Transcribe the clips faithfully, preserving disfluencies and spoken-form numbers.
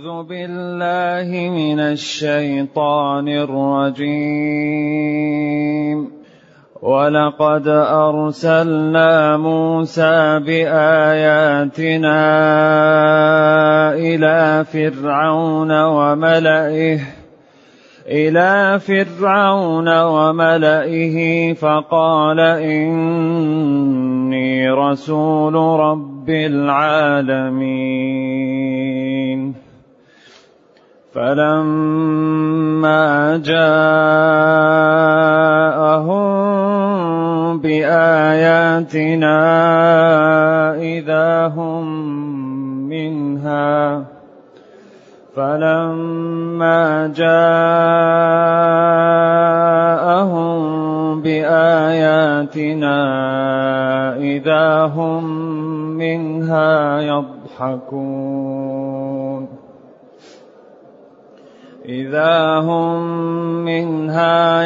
أعوذ بالله من الشيطان الرجيم. ولقد أرسلنا موسى بآياتنا إلى فرعون وملئه إلى فرعون وملئه فقال إني رسول رب العالمين. فلما جاءهم بآياتنا إذا هم منها فلما جاءهم بآياتنا إذا هم منها يضحكون إذا هم منها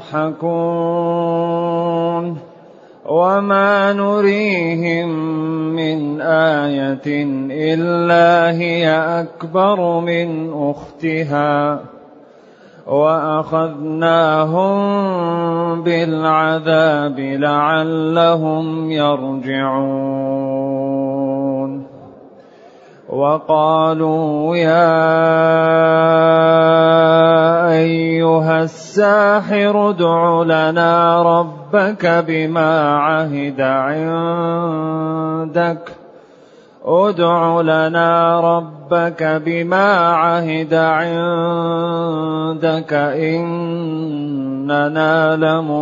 يضحكون وما نريهم من آية إلا هي أكبر من أختها وأخذناهم بالعذاب لعلهم يرجعون. وقالوا يا أيها الساحر ادع لنا ربك بما عهد عندك ادع لنا ربك بما عهد عندك إننا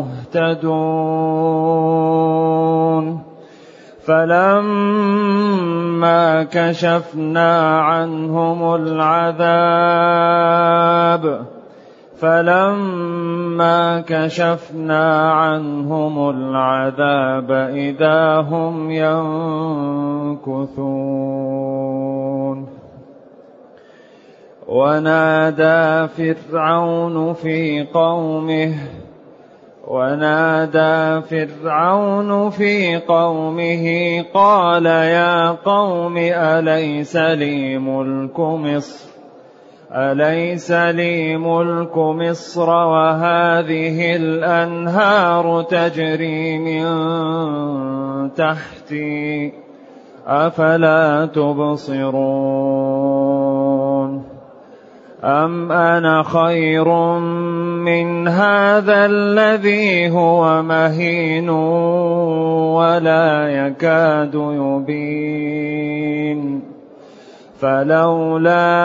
لمهتدون. فلما كشفنا عنهم العذاب فلما كشفنا عنهم العذاب إذا هم ينكثون. ونادى فرعون في قومه ونادى فرعون في قومه قال يا قوم أليس لي ملك مصر أليس لي ملك مصر وهذه الأنهار تجري من تحتي أفلا تبصرون. أم أنا خير من هذا الذي هو مهين ولا يكاد يبين. فلولا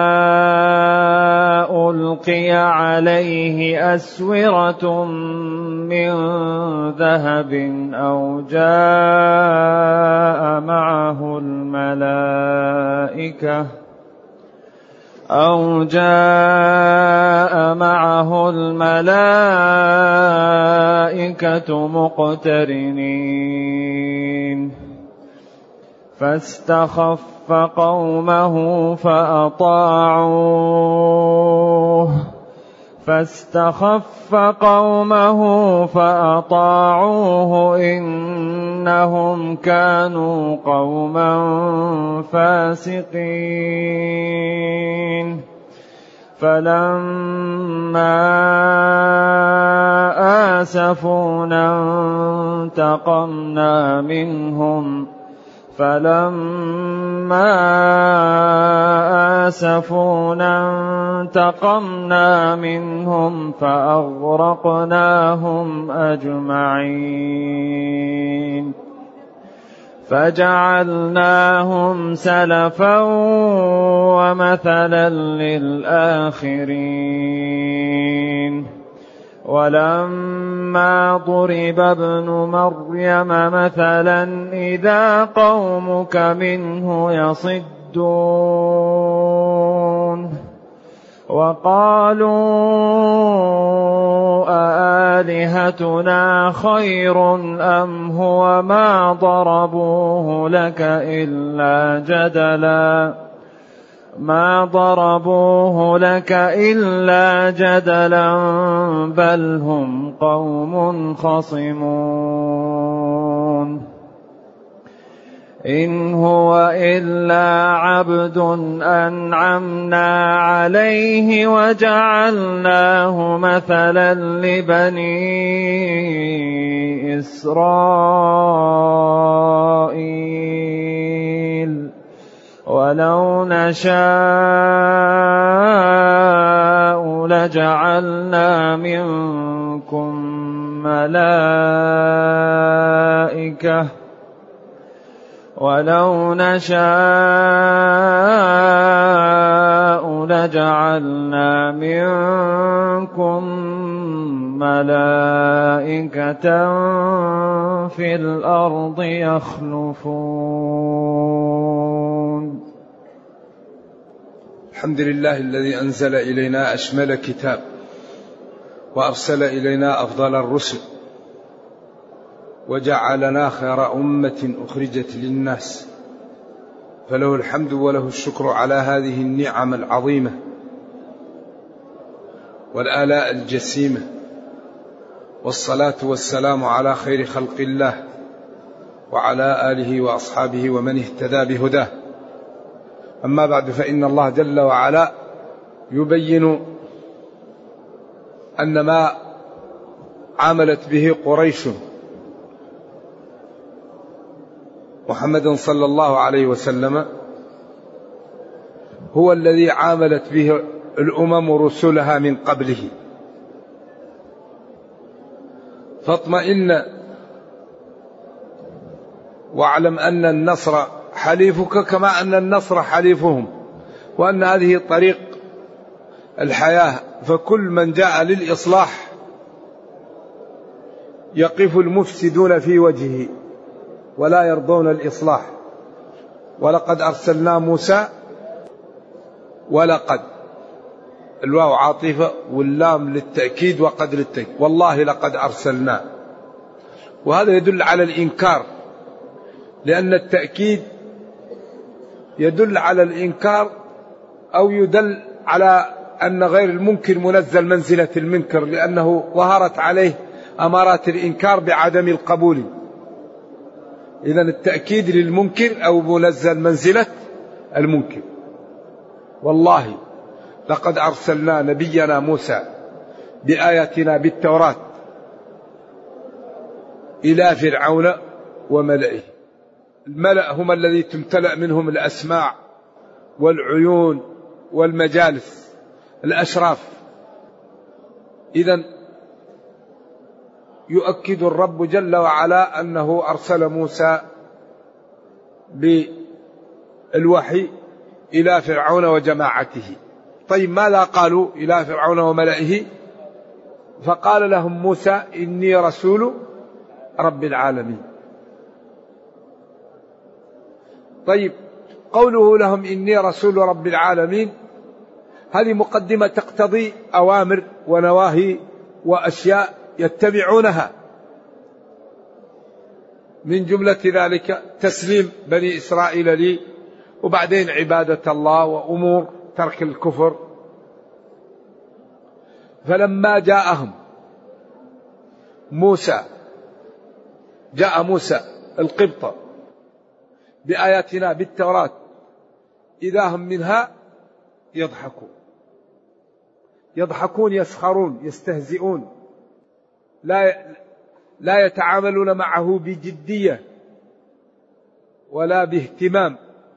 ألقي عليه أسورة من ذهب أو جاء معه الملائكة أو جاء معه الملائكة مقترنين. فاستخف قومه فأطاعوه فاستخف قومه فأطاعوه إنهم كانوا قوما فاسقين. فلما آسفونا انتقمنا منهم فلما آسفونا انتقمنا منهم فأغرقناهم أجمعين فجعلناهم سلفا ومثلا للآخرين. ولما ضرب ابن مريم مثلا إذا قومك منه يصدون. وقالوا أآلهتنا خير أم هو ما ضربوه لك إلا جدلا ما ضربوه لك إلا جدلا بل هم قوم خصمون. إن هو إلا عبد أنعمنا عليه وجعلناه مثلا لبني إسرائيل ولو نشاء لجعلنا منكم ملائكة ولو نشاء لجعلنا منكم ملائكة في الأرض يخلفون. الحمد لله الذي أنزل إلينا أشمل كتاب وأرسل إلينا أفضل الرسل وجعلنا خير أمة أخرجت للناس، فله الحمد وله الشكر على هذه النعم العظيمة والآلاء الجسيمة، والصلاة والسلام على خير خلق الله وعلى آله وأصحابه ومن اهتدى بهداه. أما بعد، فإن الله جل وعلا يبين أن ما عاملت به قريش محمد صلى الله عليه وسلم هو الذي عاملت به الأمم رسلها من قبله، فاطمئن واعلم أن النصر حليفك كما أن النصر حليفهم، وأن هذه طريق الحياة، فكل من جاء للإصلاح يقف المفسدون في وجهه ولا يرضون الإصلاح. ولقد أرسلنا موسى، ولقد الواو عاطفة واللام للتأكيد وقد للتأكيد، والله لقد أرسلنا، وهذا يدل على الإنكار، لأن التأكيد يدل على الإنكار أو يدل على أن غير المنكر منزل منزلة المنكر، لأنه ظهرت عليه أمارات الإنكار بعدم القبول. إذن التأكيد للمنكر أو منزل منزلة المنكر. والله لقد أرسلنا نبينا موسى بآياتنا بالتوراة إلى فرعون وملئه. الملأ هم الذي تمتلأ منهم الأسماع والعيون والمجالس، الأشراف. إذن يؤكد الرب جل وعلا أنه أرسل موسى بالوحي إلى فرعون وجماعته. طيب ماذا قالوا إلى فرعون وملئه؟ فقال لهم موسى إني رسول رب العالمين. طيب قوله لهم إني رسول رب العالمين هذه مقدمة تقتضي أوامر ونواهي وأشياء يتبعونها، من جملة ذلك تسليم بني إسرائيل لي، وبعدين عبادة الله وأمور ترك الكفر. فلما جاءهم موسى جاء موسى القبط بآياتنا بالتوراة إذا هم منها يضحكون يضحكون يسخرون يستهزئون، لا لا يتعاملون معه بجدية ولا باهتمام.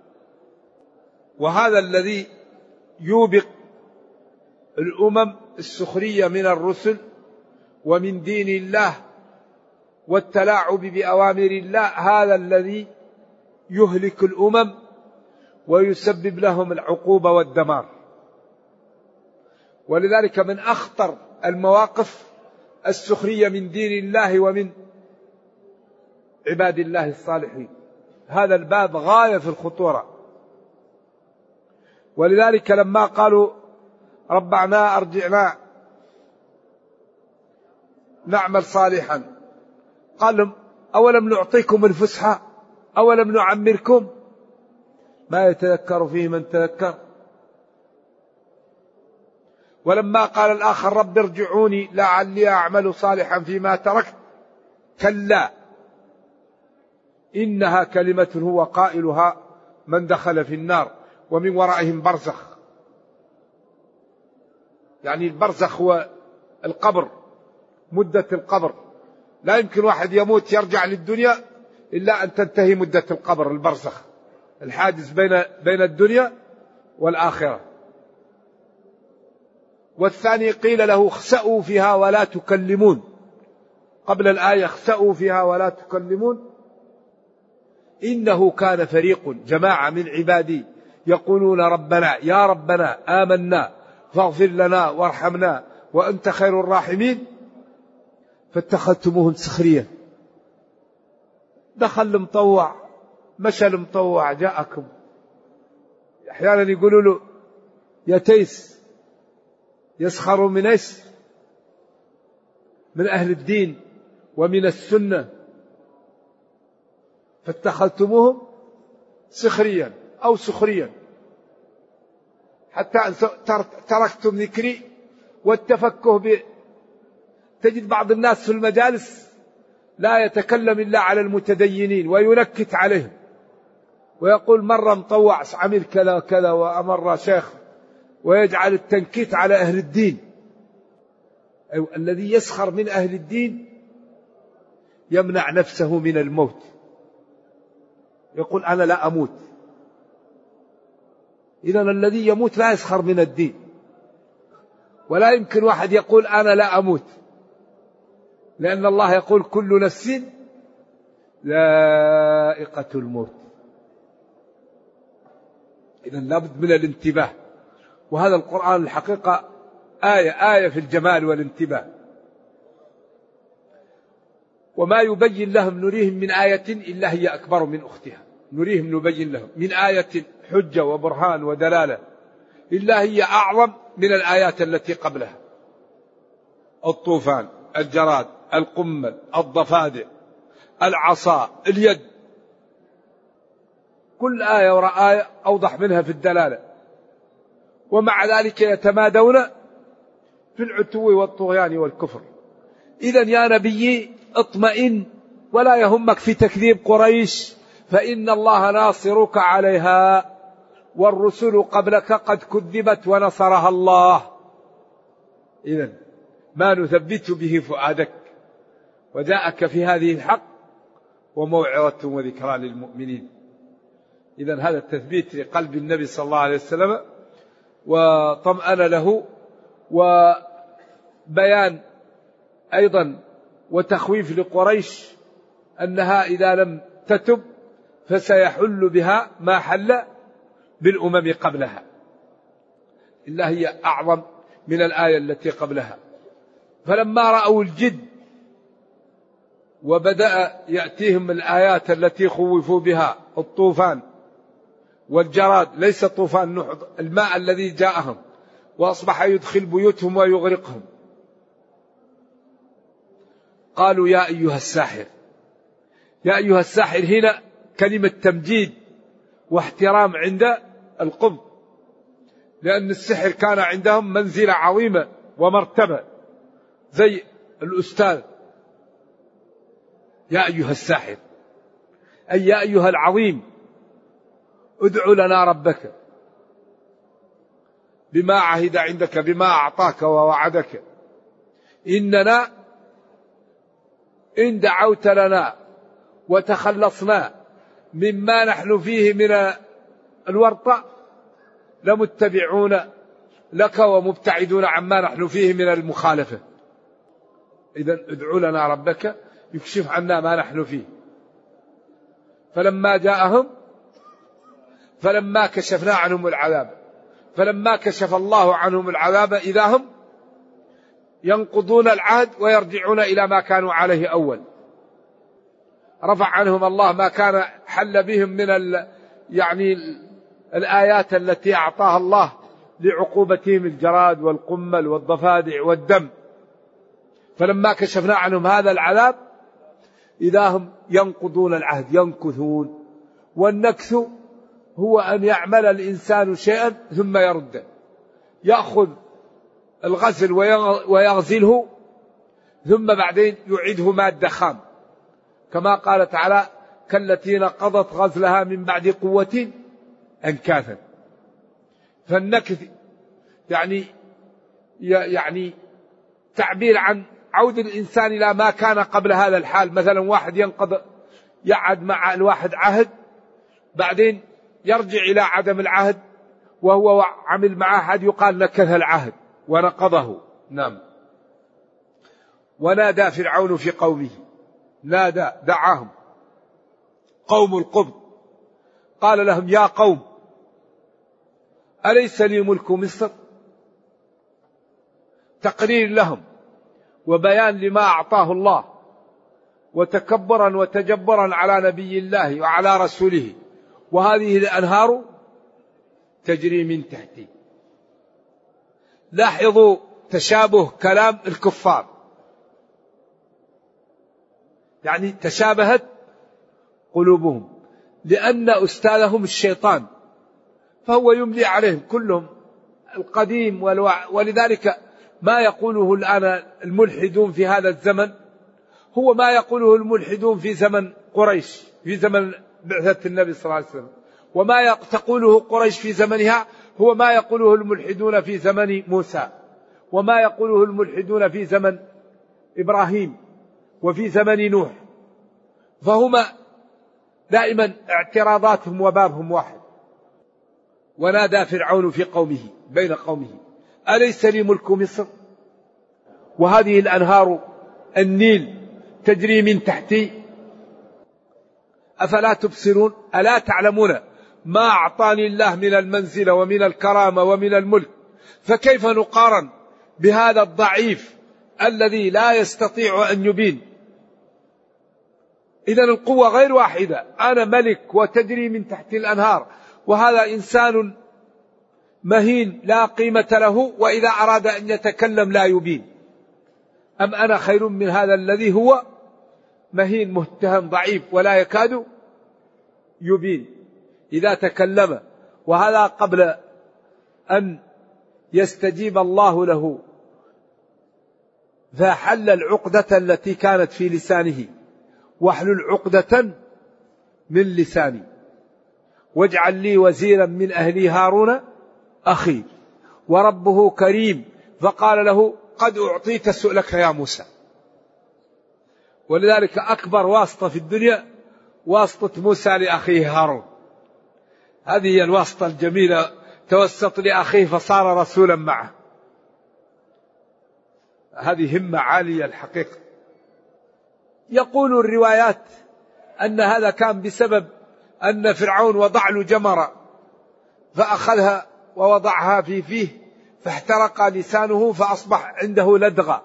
وهذا الذي يوبق الأمم السخرية من الرسل ومن دين الله والتلاعب بأوامر الله، هذا الذي يهلك الأمم ويسبب لهم العقوبة والدمار. ولذلك من أخطر المواقف السخرية من دين الله ومن عباد الله الصالحين. هذا الباب غاية في الخطورة. ولذلك لما قالوا ربنا أرجعنا نعمل صالحا، قال لهم أولم نعطيكم الفسحة أولم نعمركم، ما يتذكر فيه من تذكر. ولما قال الآخر رب ارجعوني لعلي أعمل صالحا فيما تركت، كلا إنها كلمة هو قائلها من دخل في النار ومن ورائهم برزخ. يعني البرزخ هو القبر، مدة القبر. لا يمكن واحد يموت يرجع للدنيا إلا أن تنتهي مدة القبر، البرزخ الحاجز بين بين الدنيا والآخرة. والثاني قيل له اخسأوا فيها ولا تكلمون، قبل الآية اخسأوا فيها ولا تكلمون. إنه كان فريق جماعة من عبادي يقولون ربنا يا ربنا آمنا فاغفر لنا وارحمنا وأنت خير الراحمين فاتخذتموهم سخريا. دخل المطوع مشى المطوع جاءكم. أحيانا يقولوا له يا تيس، يسخروا من ايش؟ من أهل الدين ومن السنة. فاتخذتموهم سخريا أو سخريا حتى تركتم ذكري والتفكه ب. تجد بعض الناس في المجالس لا يتكلم إلا على المتدينين وينكت عليهم ويقول مرة مطوع عمل كذا كذا وأمر شيخ، ويجعل التنكيت على أهل الدين. أيوة، الذي يسخر من أهل الدين يمنع نفسه من الموت، يقول أنا لا أموت. إذن الذي يموت لا يسخر من الدين. ولا يمكن واحد يقول أنا لا أموت، لأن الله يقول كل نفس ذائقة الموت. إذن لابد من الانتباه. وهذا القرآن الحقيقة آية آية في الجمال والانتباه. وما يبين لهم نريهم من آية إلا هي أكبر من أختها. نريهم نبين لهم من آية حجة وبرهان ودلالة إلا هي أعظم من الآيات التي قبلها. الطوفان، الجراد، القمل، الضفادع، العصا، اليد، كل آية وراء آية أوضح منها في الدلالة. ومع ذلك يتمادون في العتو والطغيان والكفر. إذن يا نبي اطمئن ولا يهمك في تكذيب قريش، فإن الله ناصرك عليها والرسل قبلك قد كذبت ونصرها الله. إذن ما نثبت به فؤادك وجاءك في هذه الحق وموعظة وذكرى للمؤمنين. إذن هذا التثبيت لقلب النبي صلى الله عليه وسلم وطمأن له، وبيان أيضا وتخويف لقريش أنها إذا لم تتب فسيحل بها ما حل بالأمم قبلها، إلا هي أعظم من الآية التي قبلها. فلما رأوا الجد وبدأ يأتيهم الآيات التي خوفوا بها، الطوفان والجراد، ليس طوفان نوح، الماء الذي جاءهم وأصبح يدخل بيوتهم ويغرقهم، قالوا يا أيها الساحر. يا أيها الساحر هنا كلمة تمجيد واحترام عند القوم، لأن السحر كان عندهم منزلة عظيمة ومرتبة زي الأستاذ. يا أيها الساحر أي يا أيها العظيم ادع لنا ربك بما عهد عندك، بما أعطاك ووعدك، إننا إن دعوت لنا وتخلصنا مما نحن فيه من الورطة لمتبعون لك ومبتعدون عما نحن فيه من المخالفة. إذن ادعوا لنا ربك يكشف عنا ما نحن فيه. فلما جاءهم فلما كشفنا عنهم العذاب فلما كشف الله عنهم العذاب إذا هم ينقضون العهد ويرجعون إلى ما كانوا عليه أول. رفع عنهم الله ما كان حل بهم من ال يعني ال الآيات التي أعطاها الله لعقوبتهم، الجراد والقمل والضفادع والدم. فلما كشفنا عنهم هذا العذاب إذا هم ينقضون العهد، ينكثون. والنكث هو أن يعمل الإنسان شيئا ثم يرده، يأخذ الغسل ويغسله ثم بعدين يعيده مادة خام، كما قال تعالى كالتي نقضت غزلها من بعد قوة أنكاثا. فالنكث يعني يعني تعبير عن عود الإنسان إلى ما كان قبل هذا الحال. مثلا واحد ينقض يعد مع الواحد عهد، بعدين يرجع إلى عدم العهد وهو عمل مع أحد، يقال نكث العهد ونقضه. نعم. ونادى فرعون في قومه، نادى دعاهم قوم القبط، قال لهم يا قوم أليس لي ملك مصر؟ تقرير لهم وبيان لما أعطاه الله، وتكبرا وتجبرا على نبي الله وعلى رسوله. وهذه الأنهار تجري من تحتي. لاحظوا تشابه كلام الكفار، يعني تشابهت قلوبهم لأن أستاذهم الشيطان، فهو يملي عليهم كلهم القديم والوع... ولذلك ما يقوله الآن الملحدون في هذا الزمن هو ما يقوله الملحدون في زمن قريش، في زمن بعثة النبي صلى الله عليه وسلم، وما تقوله قريش في زمنها هو ما يقوله الملحدون في زمن موسى، وما يقوله الملحدون في زمن إبراهيم وفي زمن نوح. فهما دائما اعتراضاتهم وبابهم واحد. ونادى فرعون في قومه بين قومه أليس لي ملك مصر وهذه الأنهار النيل تجري من تحتي أفلا تبصرون؟ ألا تعلمون ما أعطاني الله من المنزلة ومن الكرامة ومن الملك، فكيف نقارن بهذا الضعيف الذي لا يستطيع أن يبين؟ إذن القوة غير واحدة، أنا ملك وتجري من تحت الأنهار، وهذا إنسان مهين لا قيمة له، وإذا أراد أن يتكلم لا يبين. أم أنا خير من هذا الذي هو مهين متهم ضعيف ولا يكاد يبين إذا تكلم. وهذا قبل أن يستجيب الله له، فحل العقدة التي كانت في لسانه، واحلل عقدة من لساني واجعل لي وزيرا من أهلي هارون أخي وربه كريم. فقال له قد أعطيت سؤلك يا موسى. ولذلك أكبر واسطة في الدنيا واسطة موسى لأخيه هارون، هذه هي الواسطة الجميلة، توسط لأخيه فصار رسولا معه. هذه همة عالية الحقيقة. يقول الروايات أن هذا كان بسبب أن فرعون وضع له جمرة فأخذها ووضعها في فيه فاحترق لسانه فأصبح عنده لدغة.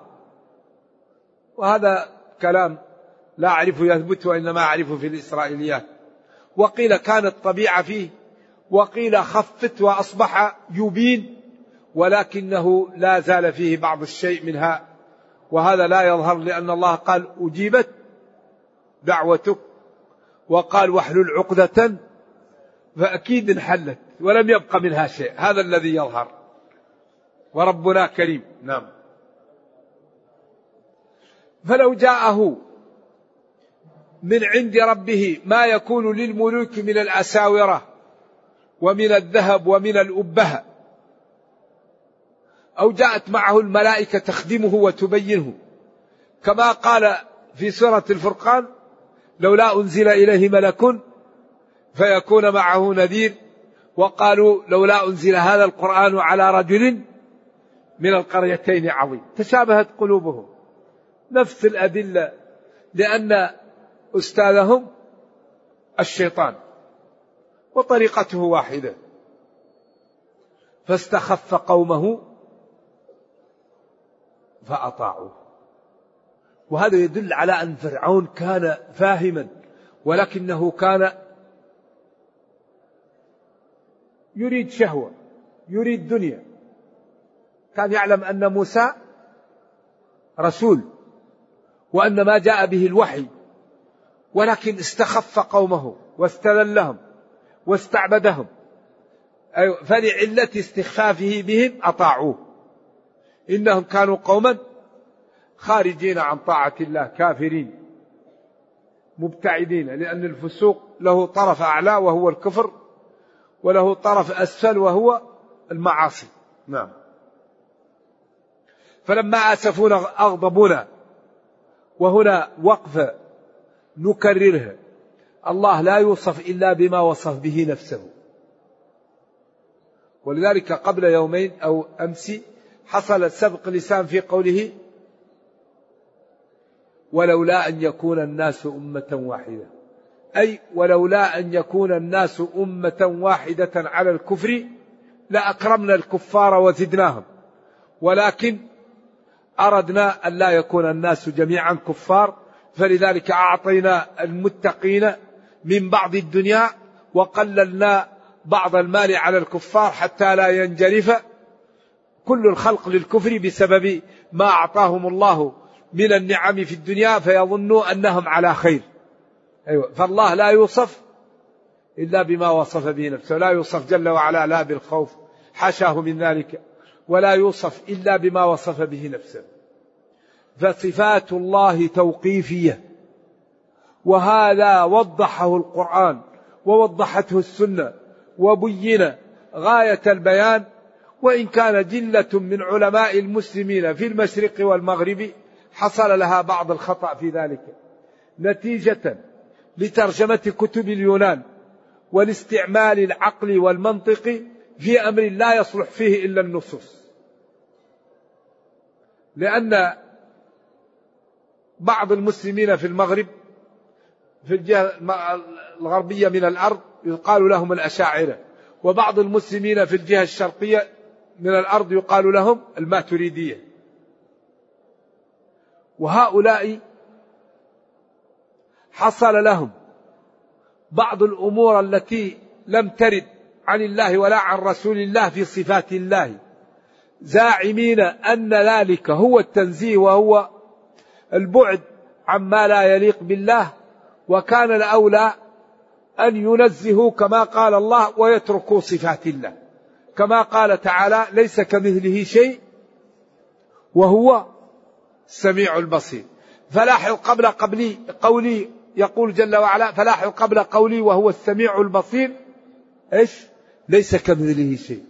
وهذا كلام لا أعرفه يثبت وإنما أعرفه في الإسرائيليات. وقيل كانت طبيعة فيه، وقيل خفت وأصبح يبين، ولكنه لا زال فيه بعض الشيء منها، وهذا لا يظهر لأن الله قال أجيبت دعوتك، وقال واحلل عقدة، فأكيد انحلت ولم يبق منها شيء. هذا الذي يظهر، وربنا كريم. نعم. فلو جاءه من عند ربه ما يكون للملوك من الأساورة ومن الذهب ومن الأبهة، أو جاءت معه الملائكة تخدمه وتبينه، كما قال في سورة الفرقان لولا أنزل إليه ملك فيكون معه نذير، وقالوا لولا أنزل هذا القرآن على رجل من القريتين عظيم. تشابهت قلوبهم، نفس الأدلة، لأن أستاذهم الشيطان وطريقته واحدة. فاستخف قومه فأطاعوه. وهذا يدل على أن فرعون كان فاهما، ولكنه كان يريد شهوة، يريد دنيا. كان يعلم أن موسى رسول وأن ما جاء به الوحي، ولكن استخف قومه واستذلهم واستعبدهم، فلعلة استخفافه بهم أطاعوه. إنهم كانوا قوما خارجين عن طاعة الله كافرين. مبتعدين، لأن الفسوق له طرف أعلى وهو الكفر، وله طرف أسفل وهو المعاصي. نعم. فلما آسفونا أغضبونا، وهنا وقفة نكررها، الله لا يوصف إلا بما وصف به نفسه. ولذلك قبل يومين أو أمس حصل سبق لسان في قوله ولولا أن يكون الناس أمة واحدة، أي ولولا أن يكون الناس أمة واحدة على الكفر لأكرمنا الكفار وزدناهم، ولكن أردنا أن لا يكون الناس جميعا كفار، فلذلك أعطينا المتقين من بعض الدنيا وقللنا بعض المال على الكفار حتى لا ينجرف كل الخلق للكفر بسبب ما أعطاهم الله من النعم في الدنيا فيظنوا أنهم على خير. أيوة. فالله لا يوصف إلا بما وصف به نفسه، لا يوصف جل وعلا لا بالخوف، حاشاه من ذلك، ولا يوصف إلا بما وصف به نفسه. فصفات الله توقيفية، وهذا وضحه القرآن ووضحته السنة وبين غاية البيان، وإن كان جلة من علماء المسلمين في المشرق والمغرب حصل لها بعض الخطأ في ذلك نتيجة لترجمة كتب اليونان والاستعمال العقلي والمنطقي في أمر لا يصلح فيه إلا النصوص. لأن بعض المسلمين في المغرب في الجهة الغربية من الأرض يقال لهم الأشاعرة، وبعض المسلمين في الجهة الشرقية من الأرض يقال لهم الماتريدية. وهؤلاء حصل لهم بعض الأمور التي لم ترد عن الله ولا عن رسول الله في صفات الله، زاعمين أن ذلك هو التنزيه وهو البعد عما لا يليق بالله، وكان الأولى أن ينزهوا كما قال الله ويتركوا صفات الله، كما قال تعالى ليس كمثله شيء وهو السميع البصير. فلاحظ قبل قبلي قولي يقول جل وعلا فلاحظ قبل قولي وهو السميع البصير إيش؟ ليس كمثله شيء.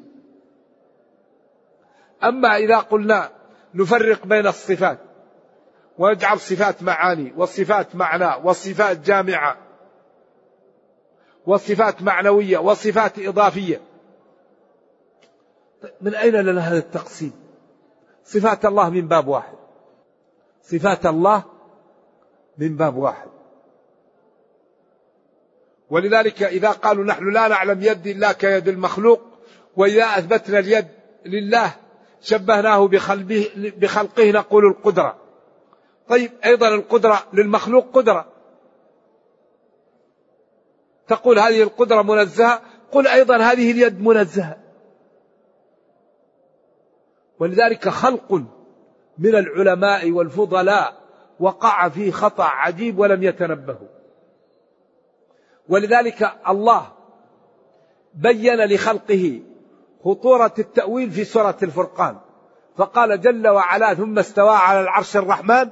أما إذا قلنا نفرق بين الصفات ونجعل صفات معاني وصفات معنى وصفات جامعة وصفات معنوية وصفات إضافية، من أين لنا هذا التقسيم؟ صفات الله من باب واحد، صفات الله من باب واحد. ولذلك إذا قالوا نحن لا نعلم يد الله كيد المخلوق، وإذا أثبتنا اليد لله شبهناه بخلقه نقول القدرة. طيب أيضا القدرة للمخلوق قدرة، تقول هذه القدرة منزهة، قل أيضا هذه اليد منزهة. ولذلك خلق من العلماء والفضلاء وقع فيه خطأ عجيب ولم يتنبهوا. ولذلك الله بين لخلقه خطورة التأويل في سورة الفرقان، فقال جل وعلا ثم استوى على العرش الرحمن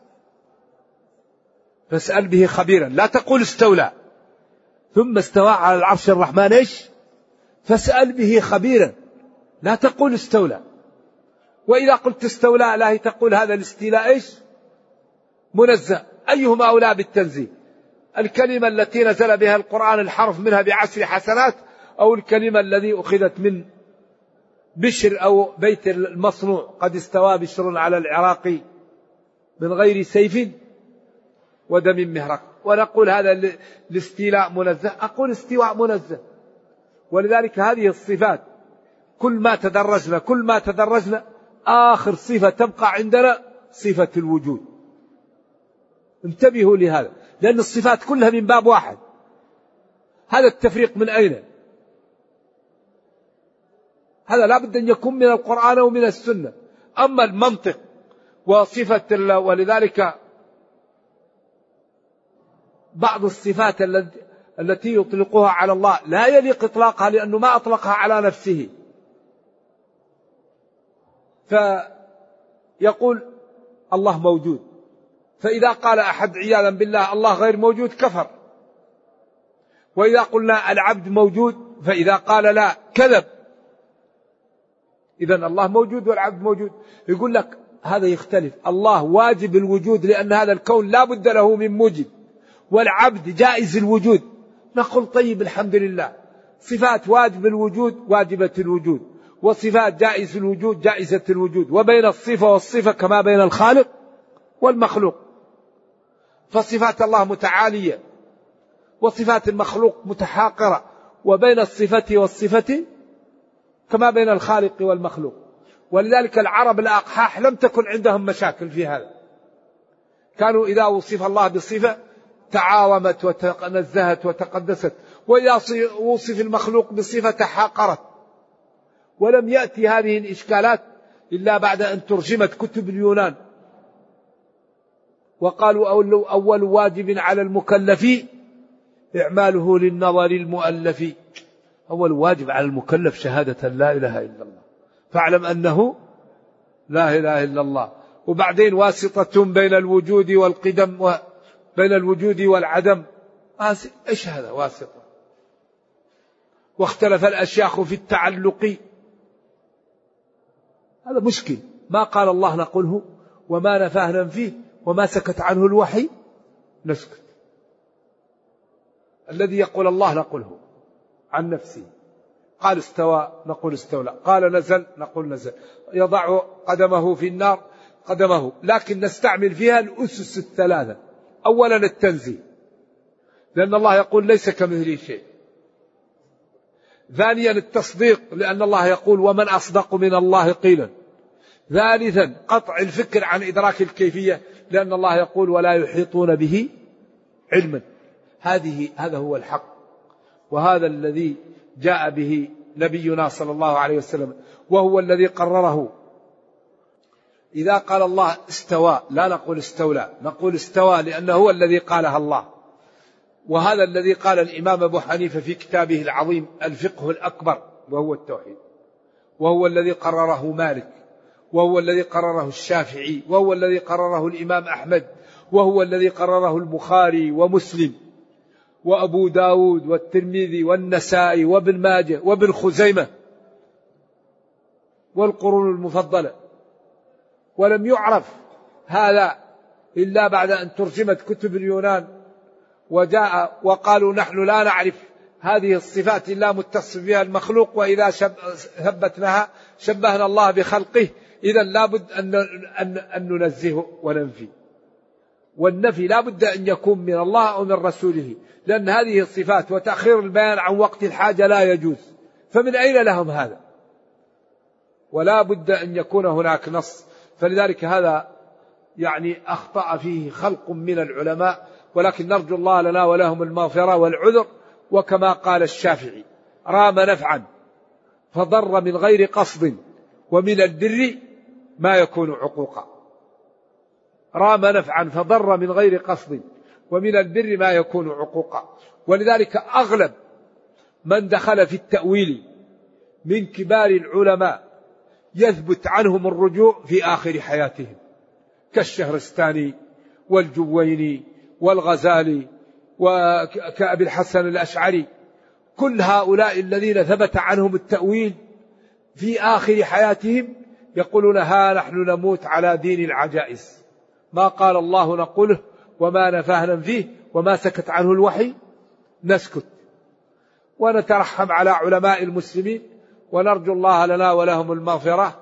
فاسأل به خبيرا. لا تقول استولى، ثم استوى على العرش الرحمن إيش؟ فاسأل به خبيرا، لا تقول استولى. وإذا قلت استولى لا تقول هذا الاستيلاء إيش؟ منزه. أيهما أولى بالتنزيه؟ الكلمة التي نزل بها القرآن الحرف منها بعشر حسنات، أو الكلمة الذي أخذت من بشر أو بيت المصنوع قد استوى بشر على العراق من غير سيف ودم مهرق، ونقول هذا الاستيلاء منزه، أقول استواء منزه. ولذلك هذه الصفات كل ما تدرجنا كل ما تدرجنا آخر صفة تبقى عندنا صفة الوجود. انتبهوا لهذا، لأن الصفات كلها من باب واحد. هذا التفريق من أين؟ هذا لا بد أن يكون من القرآن ومن السنة. أما المنطق وصفة الله، ولذلك بعض الصفات التي يطلقها على الله لا يليق إطلاقها لأنه ما أطلقها على نفسه. فيقول الله موجود، فإذا قال أحد عياذا بالله الله غير موجود كفر. وإذا قلنا العبد موجود فإذا قال لا كذب. إذن الله موجود والعبد موجود. يقول لك هذا يختلف، الله واجب الوجود لأن هذا الكون لا بد له من موجب، والعبد جائز الوجود. نقول طيب الحمد لله، صفات واجب الوجود واجبة الوجود، وصفات جائز الوجود جائزة الوجود، وبين الصفة والصفة كما بين الخالق والمخلوق. فصفات الله متعالية وصفات المخلوق متحاقرة، وبين الصفة والصفة كما بين الخالق والمخلوق. ولذلك العرب الأقحاح لم تكن عندهم مشاكل في هذا، كانوا إذا وصف الله بصفة تعاومت وتنزهت وتقدست، وإذا وصف المخلوق بصفة تحاقرت. ولم يأتي هذه الإشكالات إلا بعد أن ترجمت كتب اليونان، وقالوا أول واجب على المكلف إعماله للنظر المؤلف. أول واجب على المكلف شهادة لا إله إلا الله، فاعلم أنه لا إله إلا الله. وبعدين واسطة بين الوجود والقدم وبين الوجود والعدم، إيش هذا واسطة؟ واختلف الأشياخ في التعلق، هذا مشكل. ما قال الله نقوله، وما نفاه ننفيه، وما سكت عنه الوحي نسكت. الذي يقول الله نقوله عن نفسه، قال استوى نقول استولى، قال نزل نقول نزل، يضع قدمه في النار قدمه. لكن نستعمل فيها الأسس الثلاثة. أولا التنزيه، لأن الله يقول ليس كمثله شيء. ثانيا التصديق، لأن الله يقول ومن أصدق من الله قيلا. ثالثا قطع الفكر عن إدراك الكيفية، لأن الله يقول ولا يحيطون به علما. هذه هذا هو الحق، وهذا الذي جاء به نبينا صلى الله عليه وسلم، وهو الذي قرره. إذا قال الله استوى لا نقول استولى، نقول استوى لأنه هو الذي قالها الله. وهذا الذي قال الإمام أبو حنيفة في كتابه العظيم الفقه الأكبر وهو التوحيد، وهو الذي قرره مالك، وهو الذي قرره الشافعي، وهو الذي قرره الإمام أحمد، وهو الذي قرره البخاري ومسلم وأبو داود والترمذي والنسائي وابن ماجه وابن خزيمة والقرون المفضلة. ولم يعرف هذا إلا بعد أن ترجمت كتب اليونان، وجاء وقالوا نحن لا نعرف هذه الصفات إلا متصف بها المخلوق، وإذا ثبتناها شبهنا الله بخلقه. إذا لابد أن, أن, أن ننزهه وننفي. والنفي لابد أن يكون من الله أو من رسوله، لأن هذه الصفات وتأخير البيان عن وقت الحاجة لا يجوز. فمن أين لهم هذا؟ ولا بد أن يكون هناك نص. فلذلك هذا يعني أخطأ فيه خلق من العلماء، ولكن نرجو الله لنا ولهم المغفرة والعذر. وكما قال الشافعي رام نفعا فضر من غير قصد، ومن البر ما يكون عقوقا. رام نفعا فضر من غير قصد، ومن البر ما يكون عقوقا. ولذلك أغلب من دخل في التأويل من كبار العلماء يثبت عنهم الرجوع في آخر حياتهم، كالشهرستاني والجويني والغزالي وكأبي الحسن الأشعري. كل هؤلاء الذين ثبت عنهم التأويل في آخر حياتهم يقولون ها نحن نموت على دين العجائز، ما قال الله نقوله، وما نفاه ننفيه، وما سكت عنه الوحي نسكت. ونترحم على علماء المسلمين، ونرجو الله لنا ولهم المغفرة.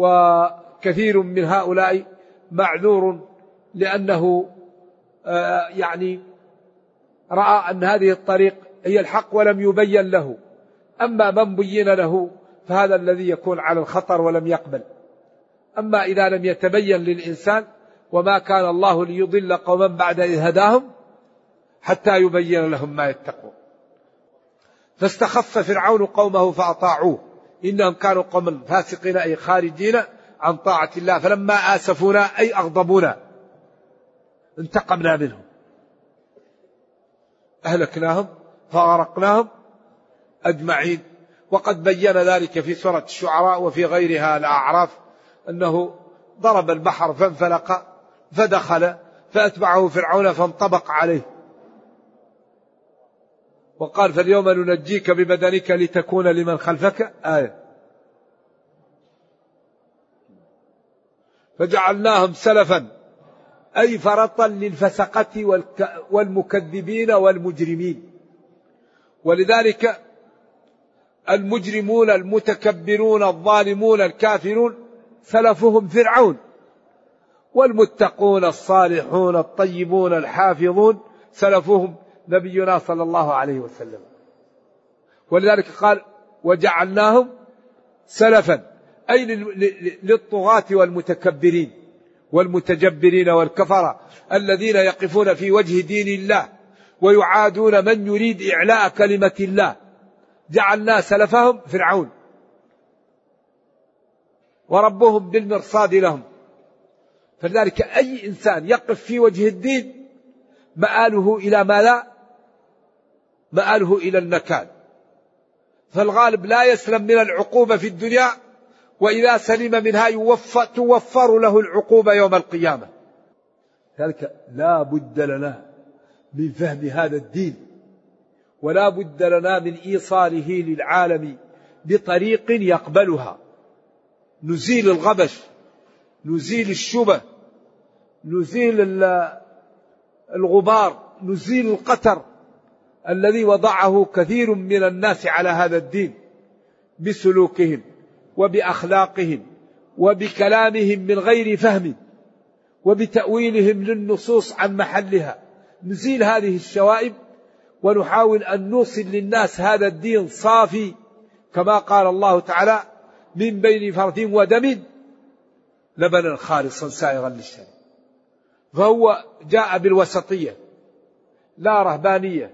وكثير من هؤلاء معذور لأنه آه يعني رأى أن هذه الطريق هي الحق ولم يبين له. أما من بين له فهذا الذي يكون على الخطر ولم يقبل. أما إذا لم يتبين للإنسان، وما كان الله ليضل قوما بعد إذ هداهم حتى يبين لهم ما يتقون. فاستخف فرعون قومه فأطاعوه إنهم كانوا قوما فاسقين، أي خارجين عن طاعة الله. فلما آسفونا أي أغضبونا انتقمنا منهم، أهلكناهم فأغرقناهم أجمعين. وقد بين ذلك في سورة الشعراء وفي غيرها الأعراف، أنه ضرب البحر فانفلق فدخل فأتبعه فرعون فانطبق عليه وقال فاليوم ننجيك ببدنك لتكون لمن خلفك آية. فجعلناهم سلفا أي فرطا للفسقة والمكذبين والمجرمين. ولذلك المجرمون المتكبرون الظالمون الكافرون سلفهم فرعون، والمتقون الصالحون الطيبون الحافظون سلفهم نبينا صلى الله عليه وسلم. ولذلك قال وجعلناهم سلفا أي للطغاة والمتكبرين والمتجبرين والكفرة الذين يقفون في وجه دين الله ويعادون من يريد إعلاء كلمة الله. جعلنا سلفهم فرعون وربهم بالمرصاد لهم. فلذلك أي إنسان يقف في وجه الدين مآله إلى ما لا مآله إلى النكال. فالغالب لا يسلم من العقوبة في الدنيا، وإذا سلم منها يوفر توفر له العقوبة يوم القيامة. ذلك لا بد لنا من فهم هذا الدين، ولا بد لنا من إيصاله للعالم بطريق يقبلها. نزيل الغبش، نزيل الشبه، نزيل الغبار، نزيل القتر الذي وضعه كثير من الناس على هذا الدين بسلوكهم وبأخلاقهم وبكلامهم من غير فهم وبتأويلهم للنصوص عن محلها. نزيل هذه الشوائب ونحاول أن نوصل للناس هذا الدين صافي كما قال الله تعالى من بين فرث ودم لبنا خالصا سائغا للشرب. فهو جاء بالوسطية، لا رهبانية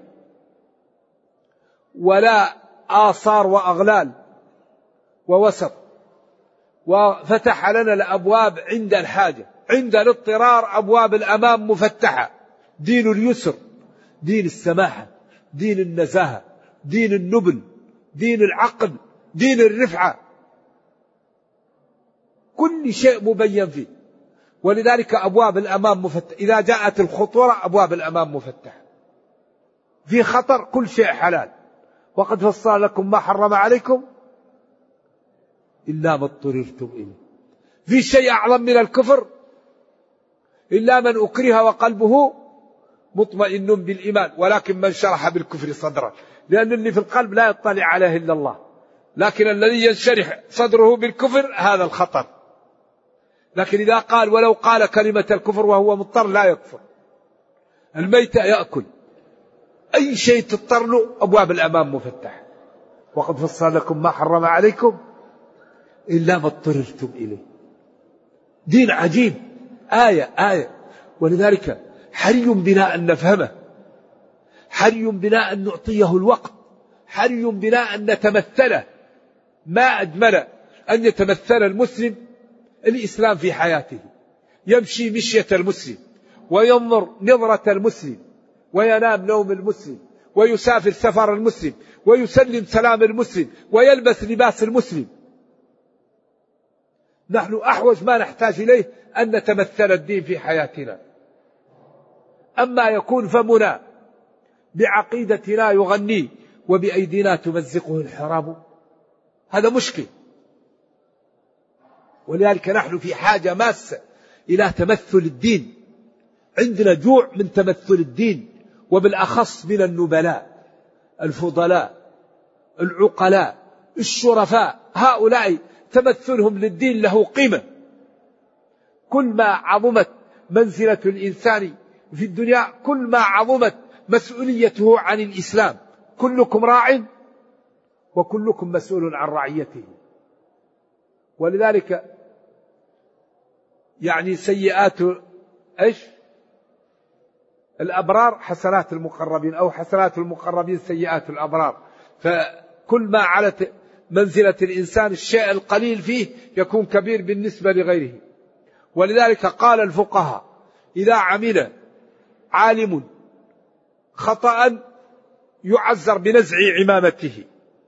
ولا آثار وأغلال، ووسط. وفتح لنا الأبواب عند الحاجة، عند الاضطرار أبواب الأمام مفتحة. دين اليسر، دين السماحة، دين النزاهة، دين النبل، دين العقل، دين الرفعة، كل شيء مبين فيه. ولذلك أبواب الأمام مفتحة، إذا جاءت الخطورة أبواب الأمام مفتحة. في خطر كل شيء حلال. وقد فصل لكم ما حرم عليكم إلا ما اضطررتم إليه. في شيء أعظم من الكفر إلا من أكره وقلبه مطمئن بالإيمان، ولكن من شرح بالكفر صدرا، لأن اللي في القلب لا يطلع عليه إلا الله. لكن الذي ينشرح صدره بالكفر هذا الخطر. لكن إذا قال ولو قال كلمة الكفر وهو مضطر لا يكفر. الميت يأكل، أي شيء تضطر له أبواب الأمام مفتحة. وقد فصل لكم ما حرم عليكم إلا ما اضطررتم إليه. دين عجيب، آية آية. ولذلك حري بنا أن نفهمه، حري بنا أن نعطيه الوقت، حري بنا أن نتمثله. ما أجمل أن يتمثل المسلم الإسلام في حياته، يمشي مشية المسلم، وينظر نظرة المسلم، وينام نوم المسلم، ويسافر سفر المسلم، ويسلم سلام المسلم، ويلبس لباس المسلم. نحن أحوج ما نحتاج إليه أن نتمثل الدين في حياتنا. أما يكون فمنا بعقيدتنا يغني وبأيدينا تمزقه الحراب، هذا مشكل. ولذلك نحن في حاجة ماسة إلى تمثل الدين. عندنا جوع من تمثل الدين، وبالأخص من النبلاء الفضلاء العقلاء الشرفاء. هؤلاء تمثلهم للدين له قيمة. كل ما عظمت منزلة الإنسان في الدنيا كل ما عظمت مسؤوليته عن الإسلام. كلكم راع وكلكم مسؤول عن رعيته. ولذلك يعني سيئات ايش الأبرار حسنات المقربين، أو حسنات المقربين سيئات الأبرار. فكل ما علت منزلة الإنسان الشيء القليل فيه يكون كبير بالنسبة لغيره. ولذلك قال الفقهاء إذا عمل عالم خطأ يعذر بنزع عمامته.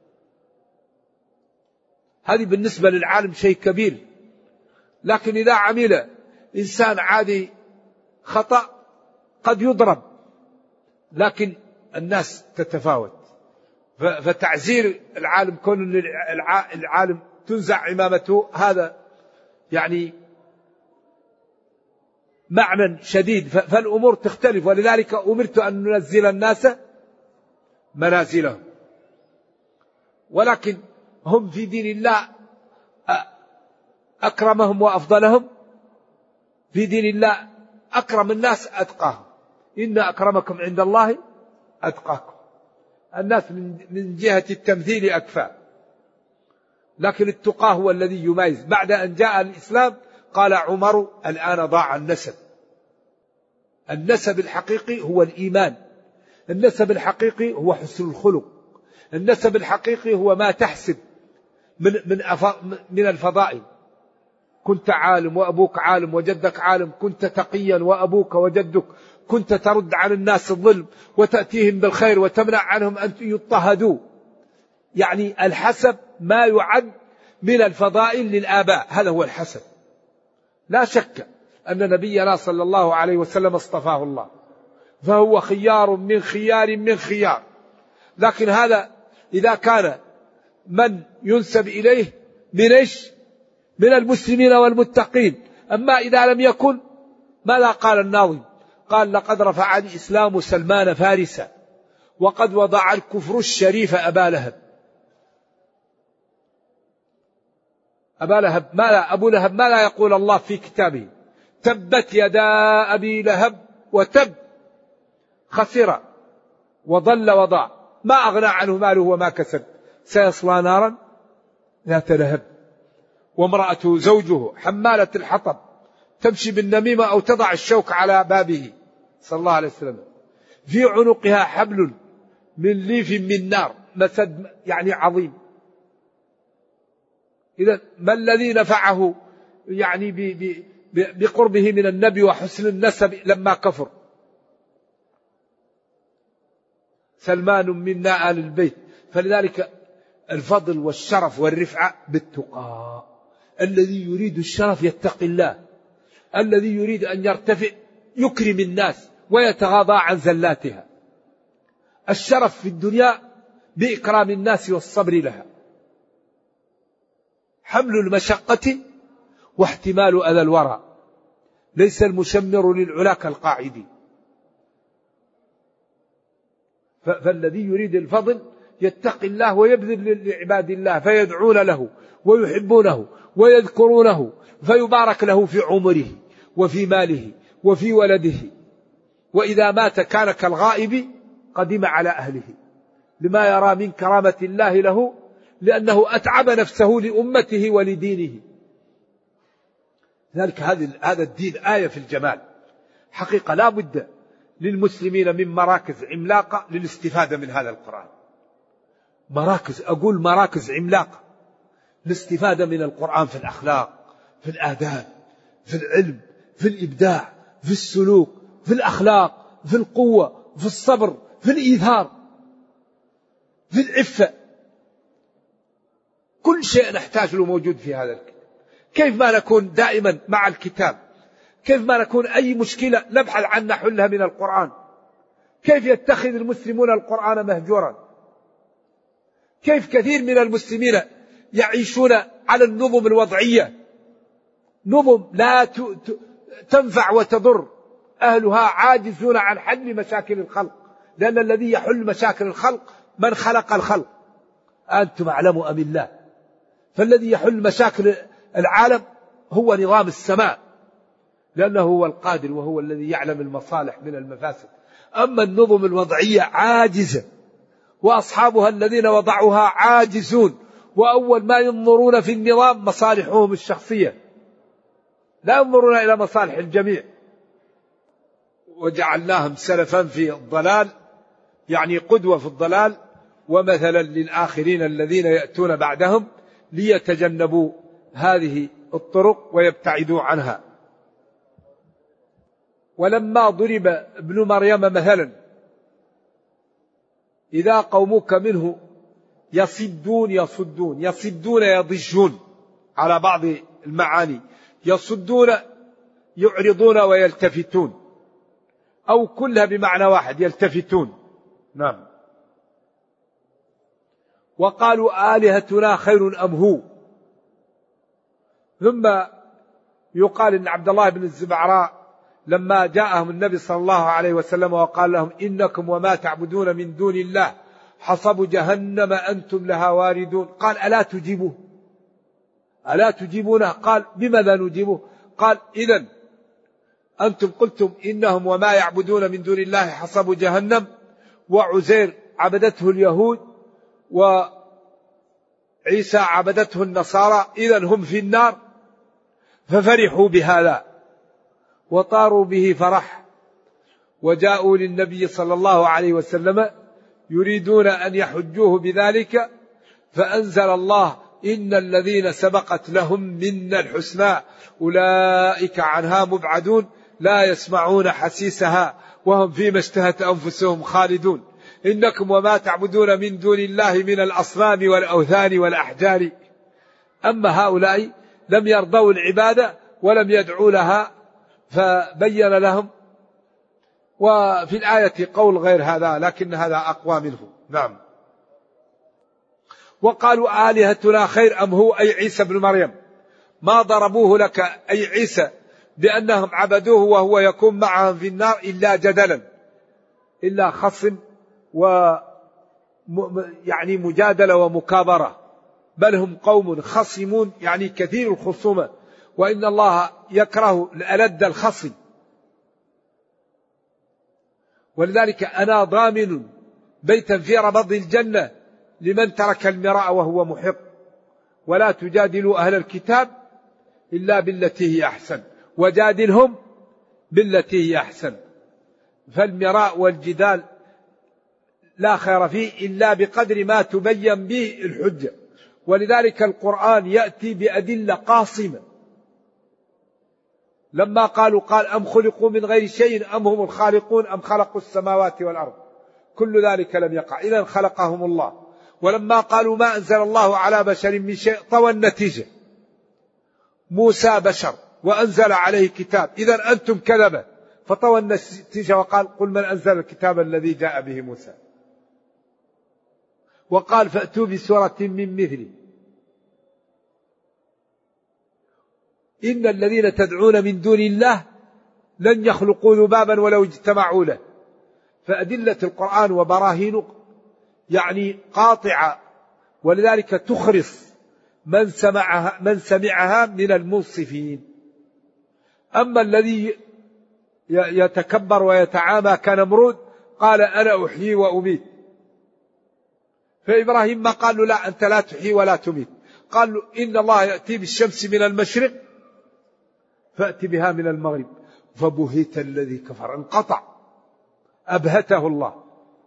هذه بالنسبة للعالم شيء كبير. لكن إذا عمل إنسان عادي خطأ قد يضرب، لكن الناس تتفاوت. فتعزير العالم، كون العالم تنزع عمامته، هذا يعني معنى شديد. فالأمور تختلف، ولذلك أمرت أن ننزل الناس منازلهم. ولكن هم في دين الله أكرمهم وأفضلهم، في دين الله أكرم الناس أتقاهم، إن أكرمكم عند الله أتقاكم. الناس من جهة التمثيل أكفى، لكن التقى هو الذي يميز. بعد أن جاء الإسلام قال عمر الآن ضاع النسب. النسب الحقيقي هو الإيمان، النسب الحقيقي هو حسن الخلق، النسب الحقيقي هو ما تحسب من من من الفضائل. كنت عالم وأبوك عالم وجدك عالم، كنت تقيا وأبوك وجدك، كنت ترد عن الناس الظلم وتأتيهم بالخير وتمنع عنهم أن يضطهدوا. يعني الحسب ما يعد من الفضائل للآباء، هذا هو الحسب. لا شك أن نبينا صلى الله عليه وسلم اصطفاه الله، فهو خيار من خيار من خيار. لكن هذا إذا كان من ينسب إليه من إيش؟ من المسلمين والمتقين. أما إذا لم يكن، ماذا قال الناظم؟ قال لقد رفع الإسلام سلمان فارسا، وقد وضع الكفر الشريف أبا لهب. أبا لهب ما لا أبو لهب ما لا يقول الله في كتابه؟ تبت يدا أبي لهب وتب، خسر وضل وضاع، ما أغنى عنه ماله وما كسب، سيصلى نارا ذات لهب. وامرأته زوجه حمالة الحطب، تمشي بالنميمة أو تضع الشوك على بابه صلى الله عليه وسلم. في عنقها حبل من ليف من نار، مسد يعني عظيم. إذا ما الذي نفعه يعني بقربه من النبي وحسن النسب لما كفر؟ سلمان منا آل البيت. فلذلك الفضل والشرف والرفعة بالتقى. الذي يريد الشرف يتقي الله، الذي يريد أن يرتفع يكرم الناس ويتغاضى عن زلاتها. الشرف في الدنيا بإكرام الناس والصبر لها، حمل المشقة واحتمال أذى الورى، ليس المشمر للعلا كالقاعد. فالذي يريد الفضل يتقي الله ويبذل لعباد الله، فيدعون له ويحبونه ويذكرونه، فيبارك له في عمره وفي ماله وفي ولده. وإذا مات كان كالغائب قدم على أهله، لما يرى من كرامة الله له، لأنه أتعب نفسه لأمته ولدينه. ذلك هذا الدين آية في الجمال حقيقة. لا بد للمسلمين من مراكز عملاقة للاستفادة من هذا القرآن. مراكز، أقول مراكز عملاقة للاستفادة من القرآن، في الأخلاق، في الآداب، في العلم، في الإبداع، في السلوك، في الأخلاق، في القوة، في الصبر، في الإيثار، في العفة. كل شيء نحتاج له موجود في هذا الكتاب. كيف ما نكون دائما مع الكتاب، كيف ما نكون أي مشكلة نبحث عن حلها من القرآن. كيف يتخذ المسلمون القرآن مهجورا، كيف كثير من المسلمين يعيشون على النظم الوضعية، نظم لا تنفع وتضر، أهلها عاجزون عن حل مشاكل الخلق، لأن الذي يحل مشاكل الخلق من خلق الخلق، أنتم أعلم أم الله. فالذي يحل مشاكل العالم هو نظام السماء، لأنه هو القادر وهو الذي يعلم المصالح من المفاسد. أما النظم الوضعية عاجزة، وأصحابها الذين وضعوها عاجزون، وأول ما ينظرون في النظام مصالحهم الشخصية، لا ينظرون إلى مصالح الجميع. وجعلناهم سلفا في الضلال، يعني قدوة في الضلال، ومثلا للآخرين الذين يأتون بعدهم ليتجنبوا هذه الطرق ويبتعدوا عنها. ولما ضرب ابن مريم مثلا إذا قومك منه يصدون يصدون يصدون يضجون على بعض المعاني، يصدون يعرضون ويلتفتون، أو كلها بمعنى واحد يلتفتون. نعم. وقالوا آلهتنا خير أم هو. ثم يقال إن عبد الله بن الزبعراء لما جاءهم النبي صلى الله عليه وسلم وقال لهم إنكم وما تعبدون من دون الله حصب جهنم أنتم لها واردون، قال ألا تجيبوه ألا تجيبونه؟ قال بماذا نجيبه؟ قال إذن أنتم قلتم إنهم وما يعبدون من دون الله حصب جهنم، وعزير عبدته اليهود وعيسى عبدته النصارى، إذن هم في النار. ففرحوا بهذا وطاروا به فرح، وجاءوا للنبي صلى الله عليه وسلم يريدون أن يحجوه بذلك، فأنزل الله إن الذين سبقت لهم منا الحسنى أولئك عنها مبعدون لا يسمعون حسيسها وهم فيما اشتهت أنفسهم خالدون. إنكم وما تعبدون من دون الله من الأصنام والأوثان والأحجار. أما هؤلاء لم يرضوا العبادة ولم يدعوا لها، فبين لهم. وفي الآية قول غير هذا لكن هذا أقوى منه. نعم. وقالوا آلهتنا خير أم هو، أي عيسى بن مريم. ما ضربوه لك أي عيسى بأنهم عبدوه وهو يكون معهم في النار إلا جدلا، إلا خصم و يعني مجادلة ومكابرة، بل هم قوم خصمون يعني كثير الخصومة، وإن الله يكره الألد الخصم. ولذلك أنا ضامن بيتا في ربض الجنة لمن ترك المراء وهو محق، ولا تجادلوا أهل الكتاب إلا بالتي هي أحسن وجادلهم بالتي هي أحسن. فالمراء والجدال لا خير فيه إلا بقدر ما تبين به الحجة، ولذلك القرآن يأتي بأدلة قاصمة. لما قالوا قال أم خلقوا من غير شيء أم هم الخالقون أم خلقوا السماوات والأرض، كل ذلك لم يقع، إذن خلقهم الله. ولما قالوا ما أنزل الله على بشر من شيء طوى النتيجة، موسى بشر وأنزل عليه كتاب، إذن أنتم كذبة، فطوى النتيجة وقال قل من أنزل الكتاب الذي جاء به موسى. وقال فأتوا بسورة من مثله إن الذين تدعون من دون الله لن يخلقوا ذبابا ولو اجتمعوا له. فأدلة القرآن وبراهينه يعني قاطعة، ولذلك تخرس من سمعها, من سمعها من المنصفين. أما الذي يتكبر ويتعامى كنمرود قال أنا أحيي وأميت. فإبراهيم ما قال له لا أنت لا تحيي ولا تميت، قال له إن الله يأتي بالشمس من المشرق فأتي بها من المغرب. فبهت الذي كفر، انقطع، أبهته الله.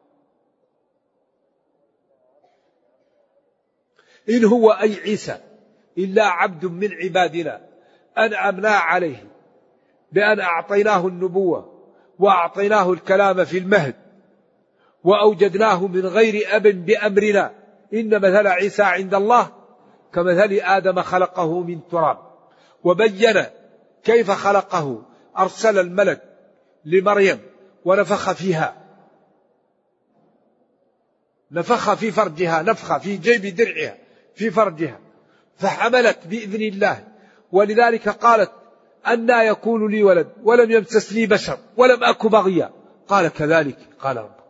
إن هو أي عيسى إلا عبد من عبادنا أنعمنا عليه بأن أعطيناه النبوة وأعطيناه الكلام في المهد وأوجدناه من غير أب بأمرنا إن مثل عيسى عند الله كمثل آدم خلقه من تراب. وبين كيف خلقه، أرسل الملك لمريم ونفخ فيها، نفخ في فرجها، نفخ في جيب درعها في فرجها، فحملت بإذن الله. ولذلك قالت أنى يكون لي ولد ولم يمسس لي بشر ولم أك بغيا، قال كذلك قال رب.